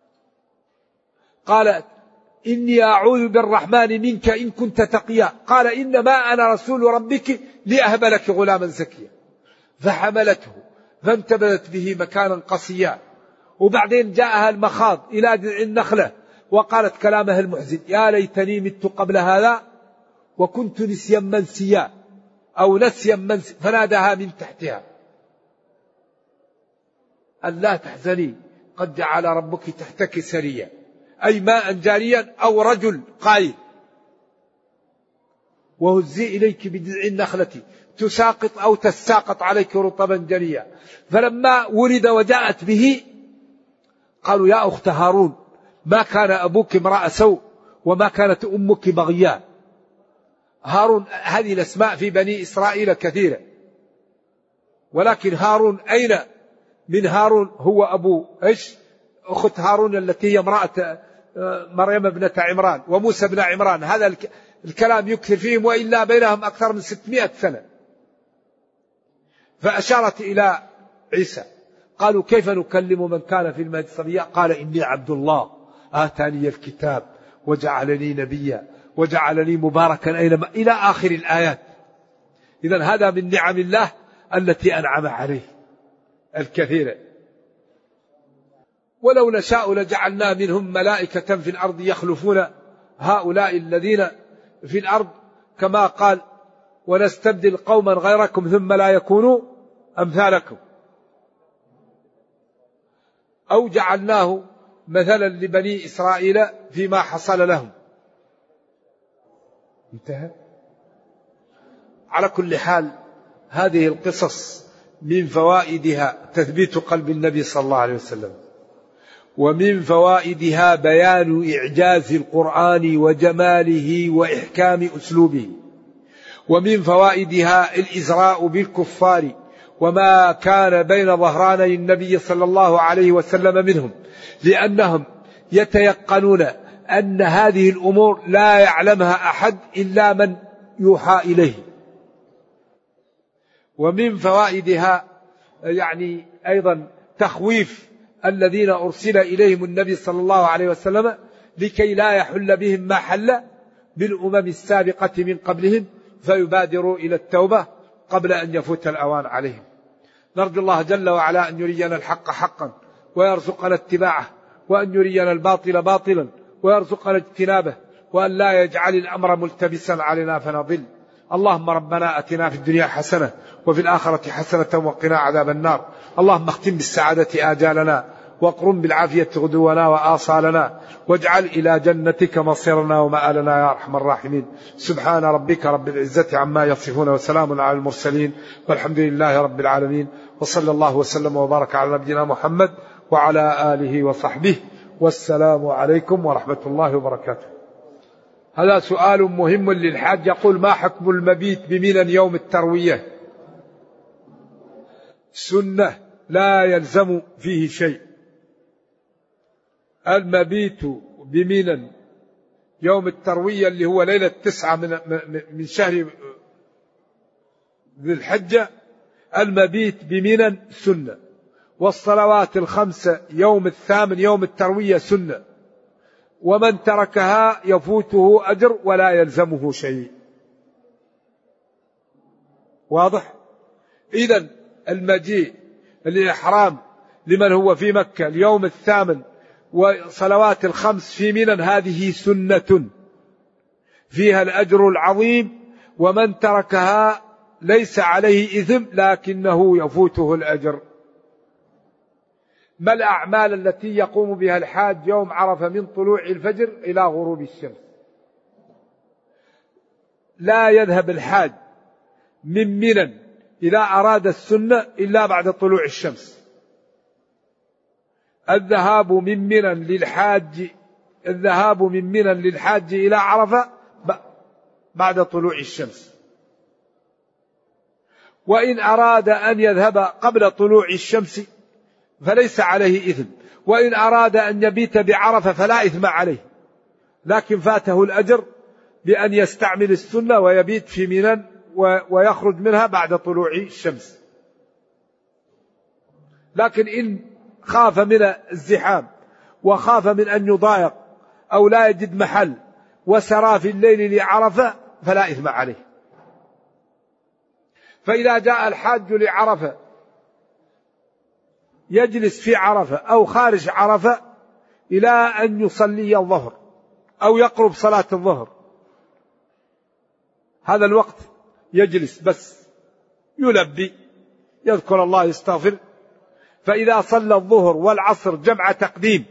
قالت إني أعوذ بالرحمن منك إن كنت تقيا، قال إنما أنا رسول ربك لأهب لك غلاما زكيا. فحملته فانتبذت به مكانا قصيا. وبعدين جاءها المخاض إلى جذع النخلة وقالت كلامها المحزن يا ليتني مت قبل هذا وكنت نسيا منسيا أو نسيا منسيا. فناداها من تحتها أن لا تحزني قد جعل ربك تحتك سريا، أي ماء جاريا أو رجل قائل. وهزي إليك بجذع النخلة تساقط أو تساقط عليك رطبا جنيا. فلما ولد وجاءت به قالوا يا أخت هارون ما كان أبوك امرأ سوء وما كانت أمك بغيا. هارون هذه الأسماء في بني إسرائيل كثيرة، ولكن هارون أين من هارون هو أبو إيش أخت هارون التي هي امرأة مريم ابنة عمران وموسى بن عمران. هذا الكلام يكثر فيهم وإلا بينهم أكثر من ستمائة سنة. فأشارت إلى عيسى. قالوا كيف نكلم من كان في المهد صبيا؟ قال إني عبد الله آتاني الكتاب وجعلني نبيا وجعلني مباركا أينما إلى آخر الآيات. إذن هذا من نعم الله التي أنعم عليه الكثيرة. ولو نشاء لجعلنا منهم ملائكة في الأرض يخلفون هؤلاء الذين في الأرض كما قال ونستبدل قوما غيركم ثم لا يكونوا أمثالكم. أو جعلناه مثلا لبني إسرائيل فيما حصل لهم. انتهى. على كل حال هذه القصص من فوائدها تثبيت قلب النبي صلى الله عليه وسلم، ومن فوائدها بيان إعجاز القرآن وجماله وإحكام أسلوبه، ومن فوائدها الإزراء بالكفار وما كان بين ظهراني النبي صلى الله عليه وسلم منهم، لأنهم يتيقنون أن هذه الأمور لا يعلمها أحد إلا من يوحى إليه. ومن فوائدها يعني أيضا تخويف الذين أرسل إليهم النبي صلى الله عليه وسلم لكي لا يحل بهم ما حل بالأمم السابقة من قبلهم فيبادروا إلى التوبة قبل أن يفوت الأوان عليهم. نرجو الله جل وعلا أن يرينا الحق حقا ويرزقنا اتباعه، وأن يرينا الباطل باطلا ويرزقنا اجتنابه، وأن لا يجعل الأمر ملتبسا علينا فنضل. اللهم ربنا أتنا في الدنيا حسنة وفي الآخرة حسنة وقنا عذاب النار. اللهم اختم بالسعادة آجالنا واقرم بالعافية غدونا وآصالنا، واجعل إلى جنتك مصيرنا ومآلنا يا أرحم الراحمين. سبحان ربك رب العزة عما يصفون وسلام على المرسلين والحمد لله رب العالمين، وصلى الله وسلم وبارك على نبينا محمد وعلى آله وصحبه، والسلام عليكم ورحمة الله وبركاته. هذا سؤال مهم للحاج، يقول ما حكم المبيت بمنى يوم التروية؟ سنة لا يلزم فيه شيء. المبيت بمنى يوم التروية اللي هو ليلة تسعة من, من شهر ذي الحجة، المبيت بمنى سنة، والصلوات الخمسة يوم الثامن يوم التروية سنة، ومن تركها يفوته أجر ولا يلزمه شيء. واضح؟ إذن المجيء الإحرام لمن هو في مكة اليوم الثامن وصلوات الخمس في منى هذه سنة فيها الأجر العظيم، ومن تركها ليس عليه إثم لكنه يفوته الأجر. ما الأعمال التي يقوم بها الحاج يوم عرفة من طلوع الفجر إلى غروب الشمس؟ لا يذهب الحاج من منى إذا أراد السنة إلا بعد طلوع الشمس. الذهاب من منى للحاج الذهاب من منى للحاج إلى عرفة بعد طلوع الشمس، وإن أراد أن يذهب قبل طلوع الشمس فليس عليه إثم، وإن أراد أن يبيت بعرفة فلا إثم عليه، لكن فاته الأجر بأن يستعمل السنة ويبيت في منى ويخرج منها بعد طلوع الشمس. لكن إن خاف من الزحام وخاف من أن يضايق أو لا يجد محل وسرى في الليل لعرفة فلا إثم عليه. فإذا جاء الحاج لعرفة يجلس في عرفة أو خارج عرفة إلى أن يصلي الظهر أو يقرب صلاة الظهر، هذا الوقت يجلس بس يلبي يذكر الله يستغفر. فإذا صلى الظهر والعصر جمع تقديم،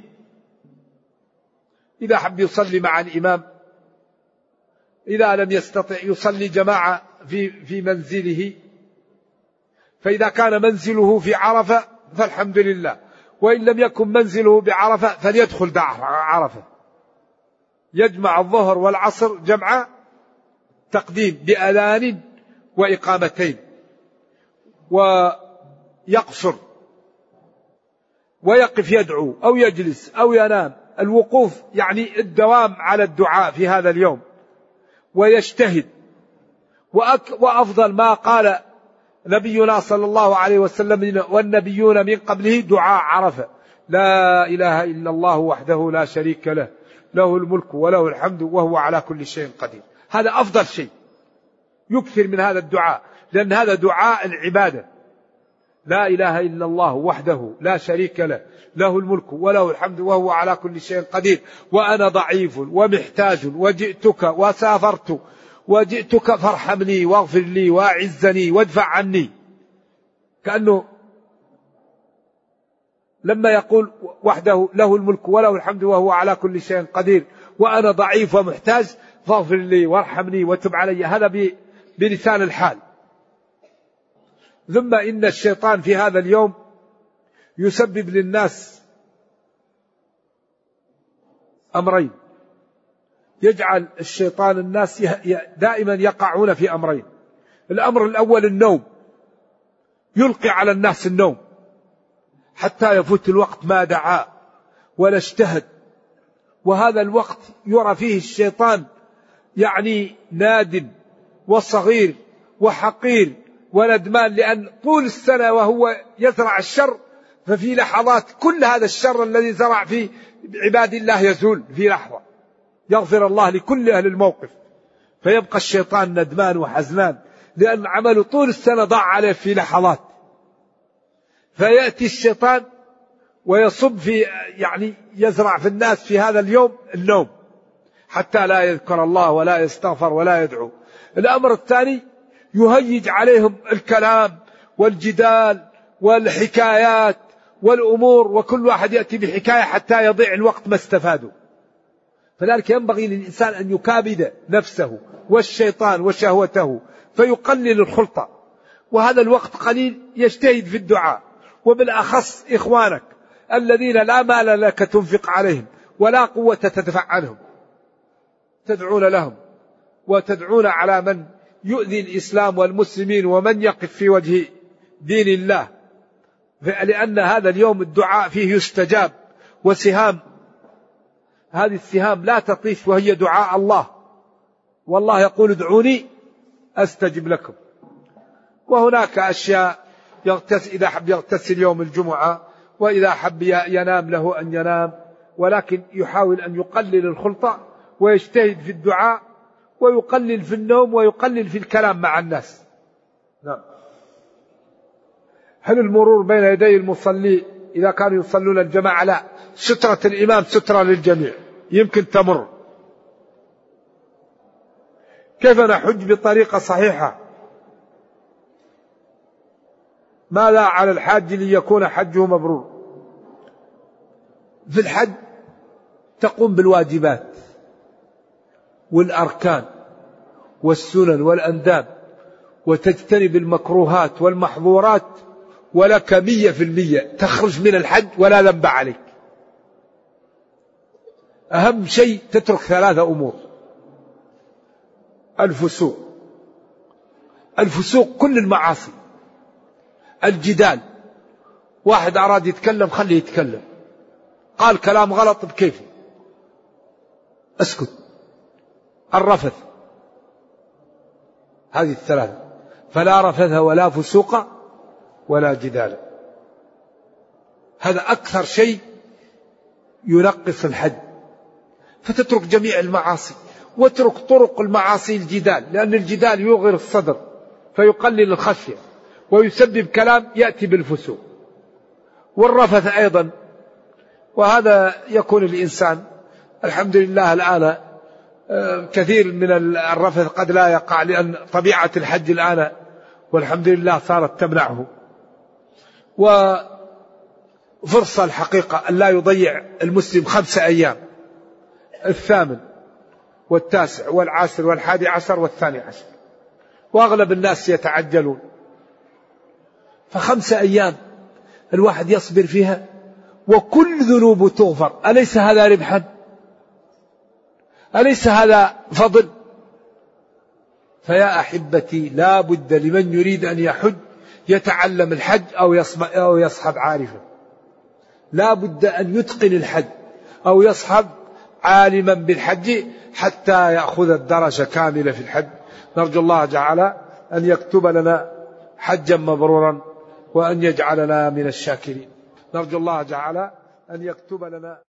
إذا حب يصلي مع الإمام، إذا لم يستطع يصلي جماعة في في منزله. فإذا كان منزله في عرفة فالحمد لله، وإن لم يكن منزله بعرفة فليدخل دار عرفة، يجمع الظهر والعصر جمع تقديم بأذان وإقامتين ويقصر ويقف يدعو أو يجلس أو ينام. الوقوف يعني الدوام على الدعاء في هذا اليوم، ويجتهد. وأفضل ما قال نبينا صلى الله عليه وسلم والنبيون من قبله دعاء عرفة: لا إله إلا الله وحده لا شريك له، له الملك وله الحمد وهو على كل شيء قدير. هذا أفضل شيء، يكثر من هذا الدعاء، لأن هذا دعاء العبادة. لا إله إلا الله وحده لا شريك له، له الملك وله الحمد وهو على كل شيء قدير، وأنا ضعيف ومحتاج وجئتك وسافرت وجئتك فارحمني واغفر لي وأعزني وادفع عني. كأنه لما يقول وحده له الملك وله الحمد وهو على كل شيء قدير وأنا ضعيف ومحتاج فاغفر لي وارحمني وتب علي، هذا بلسان الحال. ثم إن الشيطان في هذا اليوم يسبب للناس أمرين، يجعل الشيطان الناس دائما يقعون في أمرين. الأمر الأول النوم، يلقي على الناس النوم حتى يفوت الوقت ما دعا ولا اجتهد، وهذا الوقت يرى فيه الشيطان يعني نادم وصغير وحقير وندمان، لأن طول السنة وهو يزرع الشر، ففي لحظات كل هذا الشر الذي زرع في عباد الله يزول في لحظة، يغفر الله لكل أهل الموقف، فيبقى الشيطان ندمان وحزنان لأن عمله طول السنة ضاع عليه في لحظات. فيأتي الشيطان ويصب في يعني يزرع في الناس في هذا اليوم النوم حتى لا يذكر الله ولا يستغفر ولا يدعو. الأمر الثاني يهيج عليهم الكلام والجدال والحكايات والأمور، وكل واحد يأتي بحكاية حتى يضيع الوقت ما استفادوا. فذلك ينبغي للإنسان أن يكابد نفسه والشيطان وشهوته فيقلل الخلطة، وهذا الوقت قليل يجتهد في الدعاء، وبالأخص إخوانك الذين لا مال لك تنفق عليهم ولا قوة تدفع عنهم، تدعون لهم وتدعون على من يؤذي الإسلام والمسلمين ومن يقف في وجه دين الله، لأن هذا اليوم الدعاء فيه يستجاب. وسهام، هذه السهام لا تطيش وهي دعاء الله، والله يقول ادعوني أستجب لكم. وهناك أشياء يغتسل إذا حب يغتسل يوم الجمعة، وإذا حب ينام له أن ينام، ولكن يحاول أن يقلل الخلطة ويجتهد في الدعاء ويقلل في النوم ويقلل في الكلام مع الناس. نعم. هل المرور بين يدي المصلي إذا كانوا يصلون الجماعة؟ لا، سترة الإمام سترة للجميع، يمكن تمر. كيف نحج بطريقة صحيحة؟ ماذا على الحاج ليكون حجه مبرور؟ في الحج تقوم بالواجبات والأركان والسنن والأنداب، وتجتنب المكروهات والمحظورات، ولك مية في المية تخرج من الحج ولا ذنب عليك. أهم شيء تترك ثلاثة أمور: الفسوق، الفسوق كل المعاصي، الجدال، واحد أراد يتكلم خليه يتكلم، قال كلام غلط بكيفه اسكت، الرفث، هذه الثلاثة، فلا رفث ولا فسوق ولا جدال. هذا أكثر شيء ينقص الحج، فتترك جميع المعاصي واترك طرق المعاصي الجدال، لأن الجدال يغر الصدر فيقلل الخشية ويسبب كلام يأتي بالفسوق، والرفث أيضا. وهذا يكون الإنسان الحمد لله الآن كثير من الرفث قد لا يقع، لأن طبيعة الحج الآن والحمد لله صارت تمنعه. وفرصة الحقيقة أن لا يضيع المسلم خمسة أيام: الثامن والتاسع والعاشر والحادي عشر والثاني عشر، وأغلب الناس يتعجلون، فخمسة أيام الواحد يصبر فيها وكل ذنوبه تغفر. أليس هذا ربحا؟ أليس هذا فضل؟ فيا أحبتي لا بد لمن يريد أن يحج يتعلم الحج أو أو يصحب عارفا. لا بد أن يتقن الحج أو يصحب عالما بالحج حتى يأخذ الدرجة كاملة في الحج. نرجو الله تعالى أن يكتب لنا حجا مبرورا وأن يجعلنا من الشاكرين. نرجو الله تعالى أن يكتب لنا